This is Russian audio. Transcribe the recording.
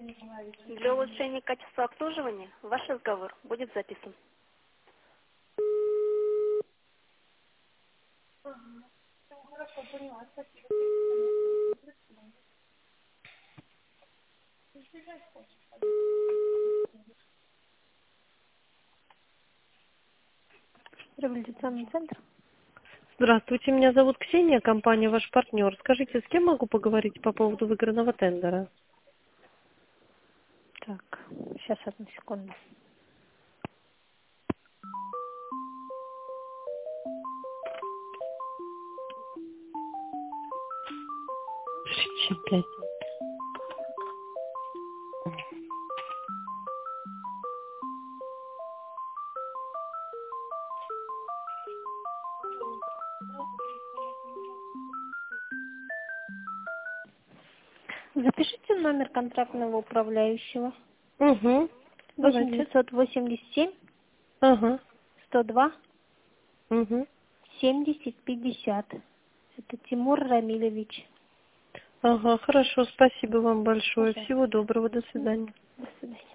Для улучшения качества обслуживания ваш разговор будет записан. Реабилитационный центр. Здравствуйте, меня зовут Ксения, компания «Ваш партнер». Скажите, с кем могу поговорить по поводу выигранного тендера? Так, сейчас, одну секунду. Шепчи, блядь. Запишите номер контрактного управляющего. Угу. восемь Давайте. 987 Ага. 102 Угу. 70 50. Это Тимур Рамилевич. Ага, хорошо, спасибо вам большое. Пожалуйста. Всего доброго, до свидания. До свидания.